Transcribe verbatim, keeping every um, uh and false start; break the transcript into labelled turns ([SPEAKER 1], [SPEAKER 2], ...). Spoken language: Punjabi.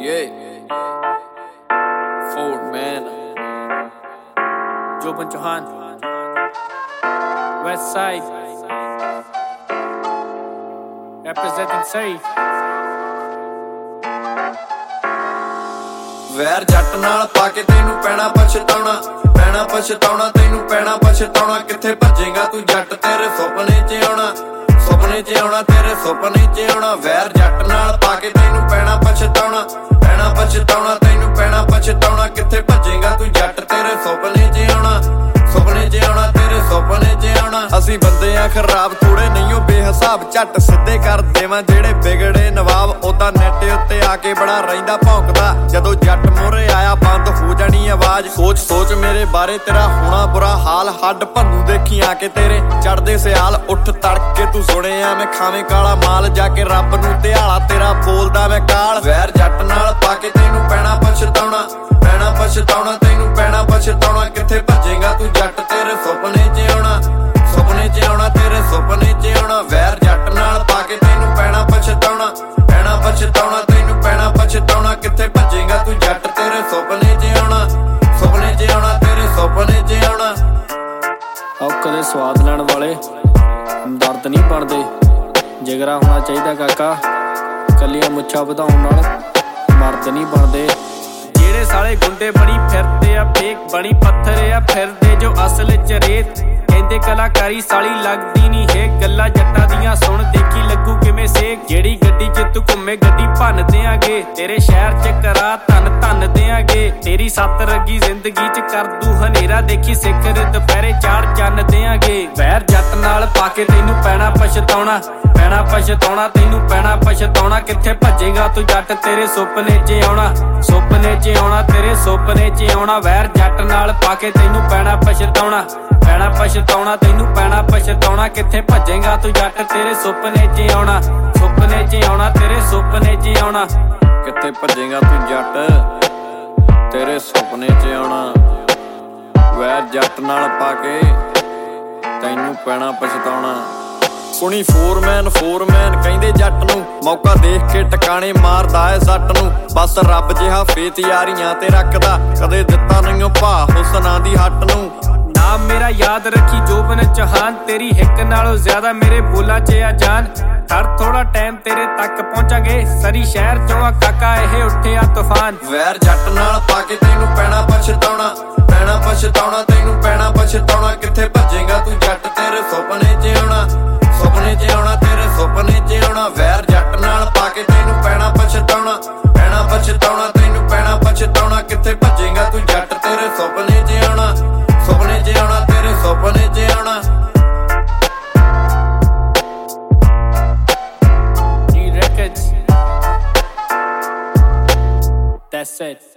[SPEAKER 1] Yeah. Ford man. Joban Chauhan. West Side. Representing safe.
[SPEAKER 2] ਵੈਰ ਜੱਟ ਨਾਲ ਪਾ ਕੇ ਤੈਨੂੰ ਪੈਣਾ ਪਛਤਾਉਣਾ ਪੈਣਾ ਪਛਤਾਉਣਾ ਤੈਨੂੰ ਪੈਣਾ ਪਛਤਾਉਣਾ ਕਿੱਥੇ ਭੱਜੇਗਾ ਤੂੰ ਜੱਟ ਤੇਰੇ ਸੁਪਨੇ 'ਚ ਆਉਣਾ ਸੁਪਨੇ 'ਚ ਆਉਣਾ ਤੇਰੇ ਸੁਪਨੇ 'ਚ ਆਉਣਾ ਵੈਰ ਜੱਟ ਨਾਲ ਪਾ ਕੇ ਤੈਨੂੰ ਪੈਣਾ ਪਛਤਾਉਣਾ ਪੈਣਾ ਪਛਤਾਉਣਾ ਤੈਨੂੰ ਪੈਣਾ ਪਛਤਾਉਣਾ ਕਿੱਥੇ ਭੱਜੇਗਾ ਤੂੰ ਜੱਟ ਤੇਰੇ ਸੁਪਨੇ 'ਚ ਆਉਣਾ ਸੁਪਨੇ 'ਚ ਆਉਣਾ ਤੇਰੇ ਸੁਪਨੇ 'ਚ ਆਉਣਾ ਅਸੀਂ ਬੰਦੇ ਆ ਖਰਾਬ ਥੋੜੇ ਨਹੀਂਓ ਬੇਹਿਸਾਬ ਝੱਟ ਸਿੱਧੇ ਕਰ ਦੇਵਾਂ ਜਿਹੜੇ ਵਿਗੜੇ ਨਵਾਬ ਉਦਾਂ ਨੈਟ ਉੱਤੇ ਆ ਕੇ ਬੜਾ ਰਹਿੰਦਾ ਭੌਂਕਦਾ ਜਦੋਂ ਜੱਟ ਮੂਹਰੇ ਆਇਆ ਬੰਦ ਹੋ ਜਾਣੀ ਆਵਾਜ਼ ਸੋਚ ਸੋਚ ਮੇਰੇ ਬਾਰੇ ਤੇਰਾ ਹੋਣਾ ਬੁਰਾ ਹਾਲ ਹੱਡ ਭੰਨੂ ਦੇਖੀ ਆ ਕੇ ਤੇਰੇ ਚੜਦੇ ਸਿਆਲ ਉੱਠ ਤੜਕੇ ਤੂੰ ਸੁਣਿਆ ਮੈਂ ਖਾਵੇਂ ਕਾਲਾ ਮਾਲ ਜਾ ਕੇ ਰੱਬ ਨੂੰ ਧਿਆਲਾ ਤੇਰਾ ਬੋਲਦਾ ਮੈਂ ਕਾਲ ਵੈਰ ਜੱਟ ਨਾਲ ਪਾ ਕੇ ਤੈਨੂੰ ਪੈਣਾ ਪਛਤਾਉਣਾ ਪੈਣਾ ਪਛਤਾਉਣਾ ਤੈਨੂੰ ਪੈਣਾ ਪਛਤਾਉਣਾ ਕਿੱਥੇ ਭੱਜੇਗਾ ਤੂੰ ਜੱਟ ਤੇਰੇ ਸੁਪਨੇ 'ਚ ਆਉਣਾ ਸੁਪਨੇ 'ਚ ਆਉਣਾ ਤੇਰੇ ਸੁਪਨੇ 'ਚ ਆਉਣਾ ਵੈਰ ਜੱਟ ਨਾਲ ਪਾ ਕੇ ਤੈਨੂੰ ਪੈਣਾ ਪਛਤਾਉਣਾ ਪੈਣਾ ਪਛਤਾਉਣਾ ਤੈਨੂੰ ਪੈਣਾ ਪਛਤਾਉਣਾ ਕਿੱਥੇ ਭੱਜੇਗਾ ਤੂੰ ਜੱਟ ਤੇਰੇ ਸੁਪਨੇ 'ਚ ਆਉਣਾ ਸੁਪਨੇ 'ਚ ਆਉਣਾ ਤੇਰੇ ਸੁਪਨੇ 'ਚ ਆਉਣਾ
[SPEAKER 1] ਆਓ ਕਦੇ ਸਵਾਦ ਲੈਣ ਵਾਲੇ ਦਰਦ ਨਹੀਂ ਬਣਦੇ ਜਿਗਰਾ ਹੋਣਾ ਚਾਹੀਦਾ ਕਾਕਾ ਕੱਲੀਆਂ ਮੁੱਛਾਂ ਵਧਾਉਣ ਨਾਲ ਮਰਦ ਨਹੀਂ ਬਣਦੇ ਜਿਹੜੇ ਸਾਲੇ ਗੁੰਡੇ ਬਣੀ ਫਿਰਦੇ ਆ ਫੇਕ ਬਣੀ ਪੱਥਰ ਆ ਫਿਰਦੇ ਜੋ ਅਸਲ 'ਚ ਰੇਤ ਕਹਿੰਦੇ ਕਲਾਕਾਰੀ ਸਾਲੀ ਲੱਗਦੀ ਨਹੀਂ ਹੈ ਗੱਲਾਂ ਜੱਟਾਂ ਦੀਆਂ ਸੁਣ ਦੇਖੀ ਲੱਗੂ ਕਿਵੇਂ ਸੇਕ ਜਿਹੜੀ ਗੱਡੀ 'ਚ ਤੂੰ ਘੁੰਮੇ ਗੱਡੀ ਭੰਨ ਦਿਆਂਗੇ ਤੇਰੇ ਸ਼ਹਿਰ 'ਚ ਕਰਾ ਧੰਨ ਧੰਨ ਦਿਆਂਗੇ ਤੇਰੀ ਸੱਤ ਰੱਗੀ ਜ਼ਿੰਦਗੀ 'ਚ ਕਰ ਦੂ ਹਨੇਰਾ ਦੇਖੀ ਸਿਖਰ ਦੁਪਹਿਰੇ ਚਾੜ ਚੰਨ ਦਿਆਂਗੇ ਵੈਰ ਜੱਟ ਨਾਲ ਪਾ ਕੇ ਤੈਨੂੰ ਪੈਣਾ ਪਛਤਾਉਣਾ ਪੈਣਾ ਪਛਤਾਉਣਾ ਤੈਨੂੰ ਪੈਣਾ ਪਛਤਾਉਣਾ ਕਿੱਥੇ ਭੱਜੇਗਾ ਤੂੰ ਜੱਟ ਤੇਰੇ ਸੁਪਨੇ 'ਚ ਆਉਣਾ ਸੁਪਨੇ 'ਚ ਆਉਣਾ ਤੇਰੇ ਸੁਪਨੇ 'ਚ ਆਉਣਾ ਵੈਰ ਜੱਟ ਨਾਲ ਪਾ ਕੇ ਤੈਨੂੰ ਪੈਣਾ ਪਛਤਾਉਣਾ ਪੈਣਾ ਪਛਤਾਉਣਾ ਤੈਨੂੰ ਪੈਣਾ ਪਛਤਾਉਣਾ ਕਿੱਥੇ ਭੱਜੇਗਾ ਤੂੰ ਜੱਟ ਤੇਰੇ ਸੁਪਨੇ 'ਚ ਆਉਣਾ ਸੁਪਨੇ 'ਚ ਆਉਣਾ ਤੇਰੇ ਸੁਪਨੇ 'ਚ ਆਉਣਾ
[SPEAKER 2] ਕਿੱਥੇ ਭੱਜੇਗਾ ਤੂੰ ਜੱਟ ਤੇਰੇ ਸੁਪਨੇ 'ਚ ਆਉਣਾ ਵੈਰ ਜੱਟ ਨਾਲ ਪਾ ਕੇ ਤੈਨੂੰ ਪੈਣਾ ਪਛਤਾਉਣਾ ਸੁਣੀ ਫੋਰਮੈਨ ਫੋਰਮੈਨ ਕਹਿੰਦੇ ਜੱਟ ਨੂੰ ਮੌਕਾ ਦੇਖ ਕੇ ਟਿਕਾਣੇ ਮਾਰਦਾ ਏ ਸੱਟ ਨੂੰ ਬਸ ਰੱਬ ਜਿਹਾ ਫੇਤ ਯਾਰੀਆਂ ਤੇ ਰੱਖਦਾ ਕਦੇ ਦਿੱਤਾ ਨਹੀਂਓ ਭਾ ਹੁਸਨਾਂ ਦੀ ਹੱਟ ਨੂੰ
[SPEAKER 1] ਨਾਮ ਮੇਰਾ ਯਾਦ ਰੱਖੀ ਜੋਬਨ ਚੌਹਾਨ ਤੇਰੀ ਹਿੱਕ ਨਾਲੋਂ ਜ਼ਿਆਦਾ ਮੇਰੇ ਬੋਲਾਂ 'ਚ ਆ ਜਾਨ ਹਰ ਥੋੜਾ ਟਾਈਮ ਤੇਰੇ ਤੱਕ ਪਹੁੰਚਾਂਗੇ ਸਰੀ ਸ਼ਹਿਰ 'ਚੋਂ ਆ ਕਾਕਾ ਇਹ ਉੱਠਿਆ ਤੂਫਾਨ
[SPEAKER 2] ਵੈਰ ਜੱਟ ਨਾਲ ਪਾ ਕੇ ਤੈਨੂੰ ਪੈਣਾ ਪਛਤਾਉਣਾ ਪੈਣਾ ਪਛਤਾਉਣਾ ਤੈਨੂੰ ਪੈਣਾ ਪਛਤਾਉਣਾ ਕਿੱਥੇ ਭੱਜੇਗਾ ਤੂੰ ਜੱਟ ਤੇਰੇ ਸੁਪਨੇ 'ਚ ਆਉਣਾ ਸੁਪਨੇ 'ਚ ਆਉਣਾ ਤੇਰੇ ਸੁਪਨੇ 'ਚ ਆਉਣਾ ਵੈਰ ਜੱਟ ਨਾਲ ਪਾ ਕੇ ਤੈਨੂੰ ਪੈਣਾ ਪਛਤਾਉਣਾ ਪੈਣਾ ਪਛਤਾਉਣਾ ਤੈਨੂੰ ਪੈਣਾ ਪਛਤਾਉਣਾ ਕਿੱਥੇ ਭੱਜੇਗਾ ਤੂੰ ਜੱਟ ਤੇਰੇ ਸੁਪਨੇ 'ਚ ਆਉਣਾ ਸੁਪਨੇ 'ਚ ਆਉਣਾ ਤੇਰੇ ਸੁਪਨੇ 'ਚ ਆਉਣਾ
[SPEAKER 1] G Records. That's it.